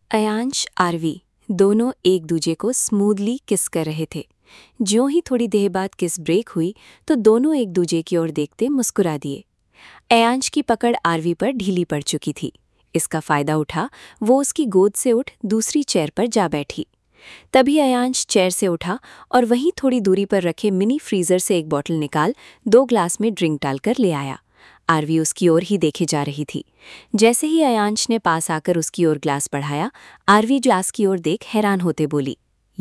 Ayansh RV दोनों एक दूजे को स्मूथली किस कर रहे थे। ज्यों ही थोड़ी देर बाद किस ब्रेक हुई तो दोनों एक दूजे की ओर देखते मुस्कुरा दिए। अयांश की पकड़ आरवी पर ढीली पड़ चुकी थी। इसका फायदा उठा वो उसकी गोद से उठ दूसरी चेयर पर जा बैठी। तभी अयांश चेयर से उठा और वहीं थोड़ी दूरी पर रखे मिनी फ्रीजर से एक बॉटल निकाल 2 ग्लास में ड्रिंक डालकर ले आया। आरवी उसकी ओर ही देखे जा रही थी। जैसे ही अयांश ने पास आकर उसकी ओर ग्लास बढ़ाया, आरवी ग्लास की ओर देख हैरान होते बोली,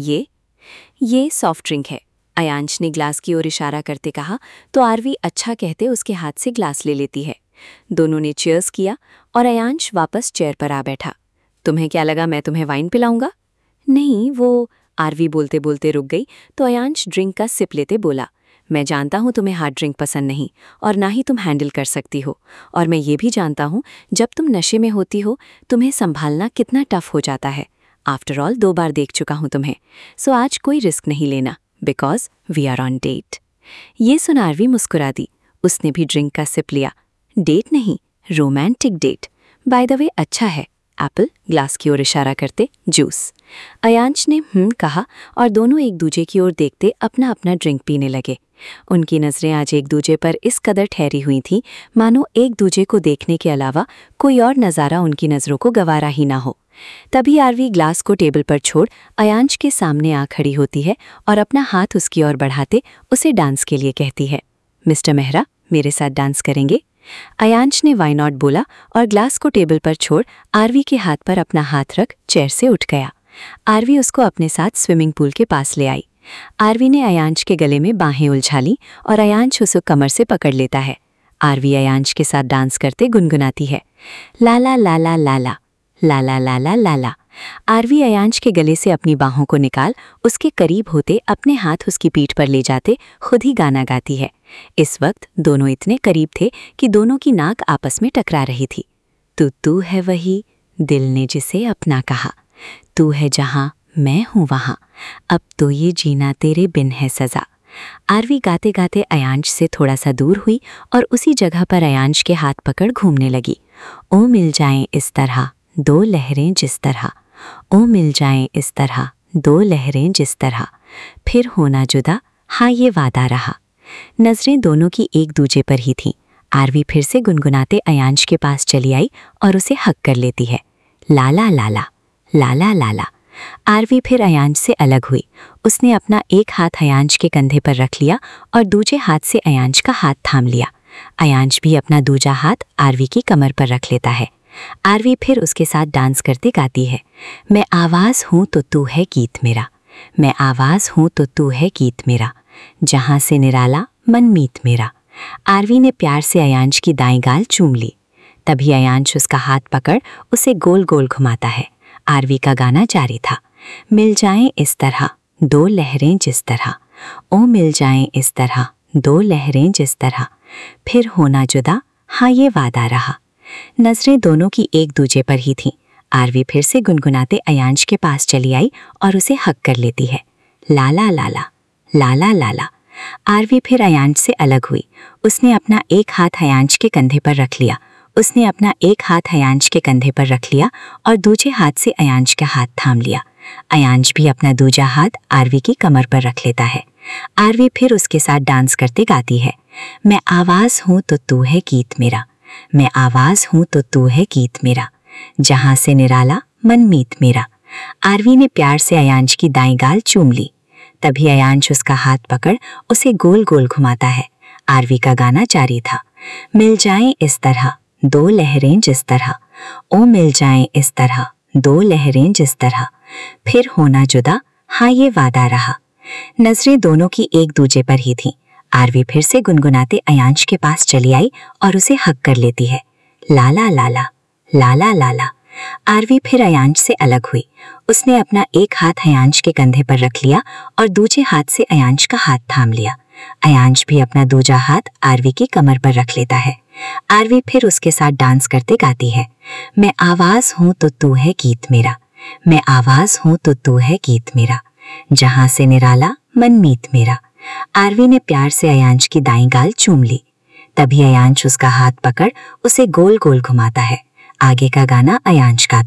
ये सॉफ्ट ड्रिंक है। अयांश ने ग्लास की ओर इशारा करते कहा तो आरवी अच्छा कहते उसके हाथ से ग्लास ले लेती है। दोनों ने चीयर्स किया और अयांश वापस चेयर पर आ बैठा। तुम्हें क्या लगा मैं तुम्हें वाइन पिलाऊंगा? नहीं, वो आरवी बोलते बोलते रुक गई तो अयांश ड्रिंक का सिप लेते बोला, मैं जानता हूँ तुम्हें हार्ड ड्रिंक पसंद नहीं और ना ही तुम हैंडल कर सकती हो, और मैं ये भी जानता हूँ जब तुम नशे में होती हो तुम्हें संभालना कितना टफ हो जाता है। आफ्टर ऑल 2 बार देख चुका हूँ तुम्हें, सो आज कोई रिस्क नहीं लेना because we are on date. ये सुन आरवी मुस्कुरा दी। उसने भी ड्रिंक का सिप लिया। डेट नहीं, romantic date. By the way अच्छा है। एप्पल ग्लास की ओर इशारा करते जूस। अयांश ने कहा और दोनों एक दूजे की ओर देखते अपना अपना ड्रिंक पीने लगे। उनकी नज़रें आज एक दूजे पर इस कदर ठहरी हुई थीं मानो एक दूजे को देखने के अलावा कोई और नज़ारा उनकी नज़रों को गवारा ही ना हो। तभी आरवी ग्लास को टेबल पर छोड़ अयांश के सामने आ खड़ी होती है और अपना हाथ उसकी ओर बढ़ाते उसे डांस के लिए कहती है, मिस्टर मेहरा मेरे साथ डांस करेंगे? अयांश ने वाई नॉट बोला और ग्लास को टेबल पर छोड़ आरवी के हाथ पर अपना हाथ रख चेयर से उठ गया। आरवी उसको अपने साथ स्विमिंग पूल के पास ले आई। आरवी ने अयांश के गले में बाहें उलझा ली और अयांश उसे कमर से पकड़ लेता है। आरवी अयांश के साथ डांस करते गुनगुनाती है, लाला लाला लाला लाला लाला लाला। आरवी अयांश के गले से अपनी बाहों को निकाल उसके करीब होते अपने हाथ उसकी पीठ पर ले जाते खुद ही गाना गाती है। इस वक्त दोनों इतने करीब थे कि दोनों की नाक आपस में टकरा रही थी। तू है वही दिल ने जिसे अपना कहा, तू है जहां मैं हूं वहां, अब तो ये जीना तेरे बिन है सजा। आरवी गाते गाते अयांश से थोड़ा सा दूर हुई और उसी जगह पर अयांश के हाथ पकड़ घूमने लगी। ओ मिल जाएं इस तरह 2 लहरें जिस तरह, ओ मिल जाएं इस तरह 2 लहरें जिस तरह, फिर होना जुदा हाँ ये वादा रहा। नजरें दोनों की एक दूजे पर ही थीं। आरवी फिर से गुनगुनाते अयांश के पास चली आई और उसे हक कर लेती है, लाला लाला लाला लाला। आरवी फिर अयांश से अलग हुई। उसने अपना एक हाथ अयांश के कंधे पर रख लिया और दूजे हाथ से अयांश का हाथ थाम लिया। अयांश भी अपना दूजा हाथ आरवी की कमर पर रख लेता है। आरवी फिर उसके साथ डांस करते गाती है, मैं आवाज़ हूँ तो तू है गीत मेरा, मैं आवाज़ हूँ तो तू है गीत मेरा, जहाँ से निराला मन मीत मेरा। आरवी ने प्यार से अयांश की दाईं गाल चूम ली। तभी अयांश उसका हाथ पकड़ उसे गोल गोल घुमाता है। आरवी का गाना जारी था, मिल जाएं इस तरह 2 लहरें जिस तरह, ओ मिल जाएं इस तरह 2 लहरें जिस तरह, फिर होना जुदा हाँ ये वादा रहा। नजरें दोनों की एक दूजे पर ही थीं। आरवी फिर से गुनगुनाते अयांश के पास चली आई और उसे हक कर लेती है, लाला लाला लाला लाला। आरवी फिर अयांश से अलग हुई। उसने अपना एक हाथ अयांश के कंधे पर रख लिया। उसने अपना एक हाथ अयांश के कंधे पर रख लिया और दूजे हाथ से अयांश का हाथ थाम लिया। अयांश भी अपना दूजा हाथ आरवी की कमर पर रख लेता है। आरवी फिर उसके साथ डांस करते गाती है, मैं आवाज़ हूँ तो तू है गीत मेरा, मैं आवाज़ हूँ तो तू है गीत मेरा, जहाँ से निराला मन मीत मेरा। आरवी ने प्यार से अयांश की दाईं गाल चूम ली। तभी अयांश उसका हाथ पकड़ उसे गोल गोल घुमाता है। आरवी का गाना जारी था, मिल जाएं इस तरह 2 लहरें जिस तरह, ओ मिल जाएं इस तरह 2 लहरें जिस तरह, फिर होना जुदा हाँ ये वादा रहा। नजरें दोनों की एक दूजे पर ही थीं। आरवी फिर से गुनगुनाते अयांश के पास चली आई और उसे हक कर लेती है, लाला लाला लाला लाला। आरवी फिर अयांश से अलग हुई। उसने अपना एक हाथ अयांश के कंधे पर रख लिया और दूजे हाथ से अयांश का हाथ थाम लिया। अयांश भी अपना दूजा हाथ आरवी की कमर पर रख लेता है। आरवी फिर उसके साथ डांस करते गाती है, मैं आवाज़ हूँ तो तू है गीत मेरा, मैं आवाज़ हूँ तो तू है गीत मेरा, जहाँ से निराला मन मीत मेरा। आरवी ने प्यार से अयांश की दाईं गाल चूम ली। तभी अयांश उसका हाथ पकड़ उसे गोल गोल घुमाता है। आगे का गाना अयांश गाता है,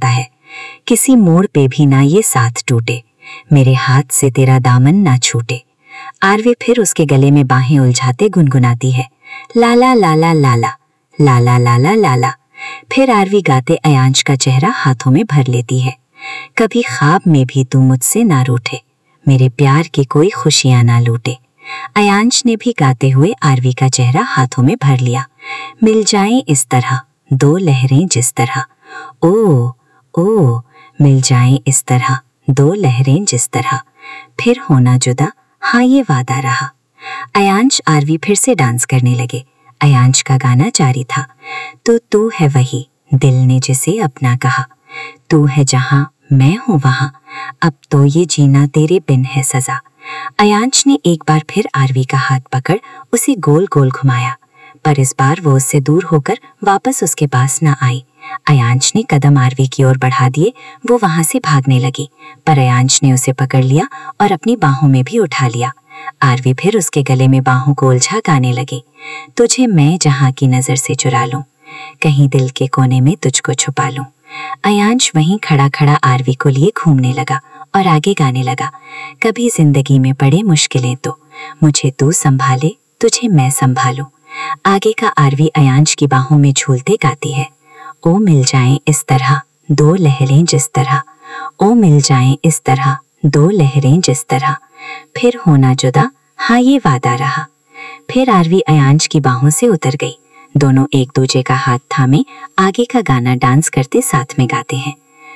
किसी मोड़ पे भी ना ये साथ टूटे, मेरे हाथ से तेरा दामन ना छूटे। आरवी फिर उसके गले में बाहें उलझाते गुनगुनाती है, लाला लाला लाला लाला लाला लाला। फिर आरवी गाते अयांश का चेहरा हाथों में भर लेती है, कभी ख्वाब में भी तू मुझसे ना रूठे, मेरे प्यार की कोई खुशियां ना लूटे। अयांश ने भी गाते हुए आरवी का चेहरा हाथों में भर लिया, मिल जाएं इस तरह दो लहरें जिस तरह, ओ ओ मिल जाएं इस तरह दो लहरें जिस तरह, फिर होना जुदा हाँ ये वादा रहा। अयांश आरवी फिर से डांस करने लगे। अयांश का गाना जारी था, तो तू है वही दिल ने जिसे अपना कहा, तू है जहां मैं हूं वहां, अब तो ये जीना तेरे बिन है सजा। अयांश ने एक बार फिर आरवी का हाथ पकड़ उसे गोल गोल घुमाया, पर इस बार वो उससे दूर होकर वापस उसके पास न आई। अयांश ने कदम आरवी की ओर बढ़ा दिए, वो वहां से भागने लगी, पर अयांश ने उसे पकड़ लिया और अपनी बाहों में भी उठा लिया। आरवी फिर उसके गले में बाहों को उलझा गाने लगी, तुझे मैं जहां की नजर से चुरा लूं, कहीं दिल के कोने में तुझको छुपा लूं। अयांश वहीं खड़ा खड़ा आरवी को लिए घूमने लगा और आगे गाने लगा, कभी जिंदगी में पड़े मुश्किलें तो मुझे तू संभाले, तुझे मैं संभालूं। आगे का आरवी अयांश की बाहों में झूलते गाती है, ओ मिल जाएं इस तरह दो लहरें जिस तरह, ओ मिल जाएं इस तरह दो लहरें जिस तरह, फिर होना जुदा हाँ ये वादा रहा। फिर आरवी अयांश की बाहों से उतर गई। दोनों एक दूजे का हाथ थामे आगे का गाना डांस करते साथ में गाते हैं,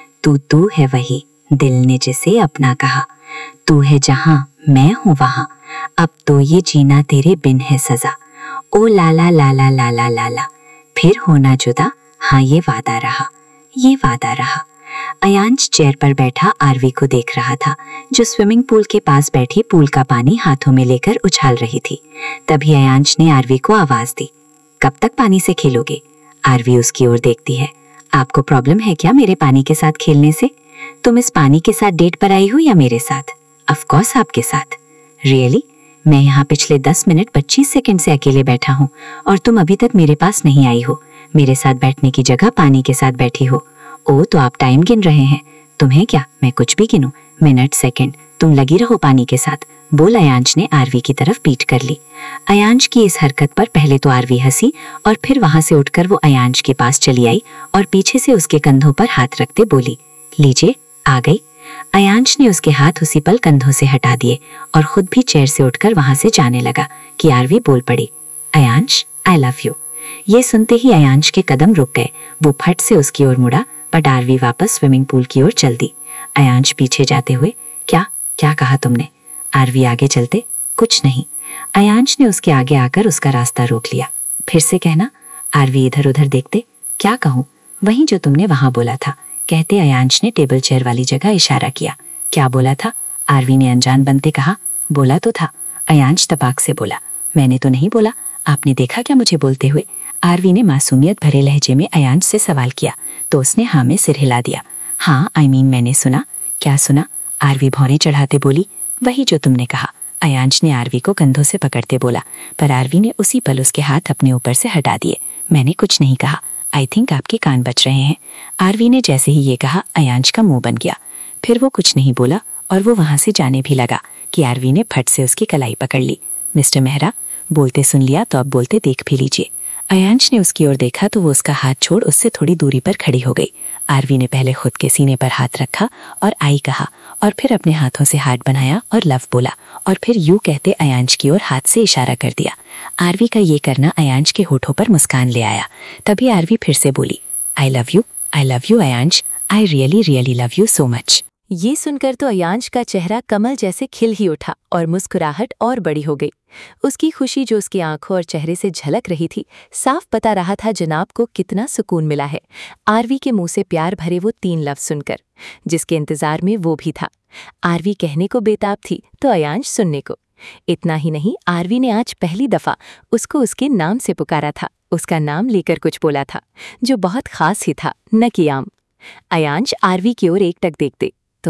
तू है वही दिल ने जिसे अपना कहा, तू है जहां मैं हूं वहां, अब तो ये जीना तेरे बिन है सजा, ओ लाला लाला लाला लाला, फिर होना जुदा हाँ ये वादा रहा, ये वादा रहा। अयांश चेयर पर बैठा आरवी को देख रहा था, जो स्विमिंग पूल के पास बैठी पूल का पानी हाथों में लेकर उछाल रही थी। तभी अयांश ने आरवी को आवाज दी, कब तक पानी से खेलोगे? आरवी उसकी ओर देखती है, आपको प्रॉब्लम है क्या मेरे पानी के साथ खेलने से? तुम इस पानी के साथ डेट पर आई हो या मेरे साथ? ऑफ कोर्स आपके साथ। रियली? मैं यहाँ पिछले 10 मिनट 25 सेकंड से अकेले बैठा हूँ और तुम अभी तक मेरे पास नहीं आई हो। मेरे साथ बैठने की जगह पानी के साथ बैठी हो। ओ तो आप टाइम गिन रहे हैं। तुम्हें क्या मैं कुछ भी गिनूं? मिनट सेकंड तुम लगी रहो पानी के साथ, बोल अयांश ने आरवी की तरफ पीठ कर ली। अयांश की इस हरकत पर पहले तो आरवी हंसी और फिर वहां से उठकर वो अयांश के पास चली आई और पीछे से उसके कंधों पर हाथ रखते बोली, लीजिए आ गई। अयांश ने उसके हाथ उसी पल कंधों से हटा दिए और खुद भी चेयर से उठकर वहां से जाने लगा कि आरवी बोल पड़ी, अयांश आई लव यू। ये सुनते ही अयांश के कदम रुक गए। वो फट से उसकी ओर मुड़ा, बट आरवी वापस स्विमिंग पूल की ओर चल दी। अयांश पीछे जाते हुए, क्या क्या कहा तुमने? आरवी आगे चलते, कुछ नहीं। अयांश ने उसके आगे आकर उसका रास्ता रोक लिया। फिर से कहना। आरवी इधर उधर देखते, क्या कहूँ? वही जो तुमने वहां बोला था, कहते अयांश ने टेबल चेयर वाली जगह इशारा किया। क्या बोला था? आरवी ने अनजान बनते कहा। बोला तो था। अयांश तपाक से बोला, मैंने तो नहीं बोला। आपने देखा क्या मुझे बोलते हुए? आरवी ने मासूमियत भरे लहजे में अयांश से सवाल किया तो उसने हाँ में सिर हिला दिया। हाँ आई मीन मैंने सुना। क्या सुना? आरवी भौंरे चढ़ाते बोली, वही जो तुमने कहा। अयांश ने आरवी को कंधों से पकड़ते बोला, पर आरवी ने उसी पल उसके हाथ अपने ऊपर से हटा दिए। मैंने कुछ नहीं कहा। आई थिंक आपके कान बच रहे हैं। आरवी ने जैसे ही ये कहा, अयांश का मुंह बन गया। फिर वो कुछ नहीं बोला और वो वहां से जाने भी लगा कि आरवी ने फट से उसकी कलाई पकड़ ली। मिस्टर मेहरा, बोलते सुन लिया तो अब बोलते देख भी लीजिए। अयांश ने उसकी ओर देखा तो वो उसका हाथ छोड़ उससे थोड़ी दूरी पर खड़ी हो गई। आरवी ने पहले खुद के सीने पर हाथ रखा और आई कहा और फिर अपने हाथों से हार्ट बनाया और लव बोला और फिर यूं कहते अयांश की ओर हाथ से इशारा कर दिया। आरवी का ये करना अयांश के होठों पर मुस्कान ले आया। तभी आरवी फिर से बोली, I love you Ayansh, I really really love you so much. ये सुनकर तो अयांश का चेहरा कमल जैसे खिल ही उठा और मुस्कुराहट और बड़ी हो गई। उसकी खुशी जो उसकी आंखों और चेहरे से झलक रही थी, साफ पता रहा था जनाब को कितना सुकून मिला है आरवी के मुंह से प्यार भरे वो 3 लफ्ज सुनकर, जिसके इंतजार में वो भी था। आरवी कहने को बेताब थी तो अयांश सुनने को। इतना ही नहीं, आरवी ने आज पहली दफा उसको उसके नाम से पुकारा था, उसका नाम लेकर कुछ बोला था जो बहुत खास ही था, न कि आम। अयांश आरवी की ओर एकटक देखते,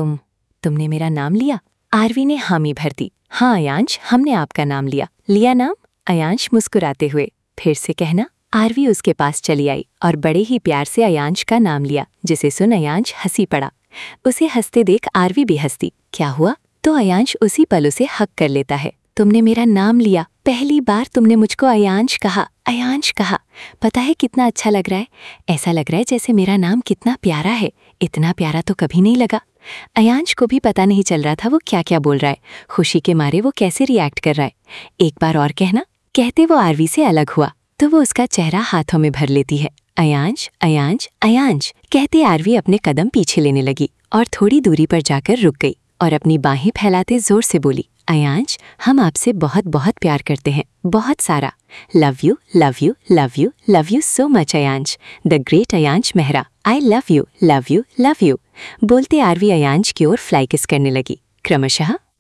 तुमने मेरा नाम लिया? आरवी ने हामी भर दी। हाँ अयांश, हमने आपका नाम लिया। लिया नाम? अयांश मुस्कुराते हुए, फिर से कहना। आरवी उसके पास चली आई और बड़े ही प्यार से अयांश का नाम लिया, जिसे सुन अयांश हंसी पड़ा। उसे हंसते देख आरवी भी हंसती। क्या हुआ? तो अयांश उसी पल उसे हक कर लेता है। तुमने मेरा नाम लिया, पहली बार तुमने मुझको अयांश कहा, अयांश कहा। पता है कितना अच्छा लग रहा है? ऐसा लग रहा है जैसे मेरा नाम कितना प्यारा है। इतना प्यारा तो कभी नहीं लगा। अयांश को भी पता नहीं चल रहा था वो क्या क्या बोल रहा है। खुशी के मारे वो कैसे रिएक्ट कर रहा है। एक बार और कहना। कहते वो आरवी से अलग हुआ तो वो उसका चेहरा हाथों में भर लेती है। अयांश, अयांश, अयांश कहते आरवी अपने कदम पीछे लेने लगी और थोड़ी दूरी पर जाकर रुक गई और अपनी बाहें फैलाते जोर से बोली, अयांश, हम आपसे बहुत बहुत प्यार करते हैं, बहुत सारा। Love you, love you, love you, love you so much Ayansh, the great Ayansh Mehra. I love you, love you, love you. बोलते आरवी अयांश की ओर फ्लाई किस करने लगी। क्रमशः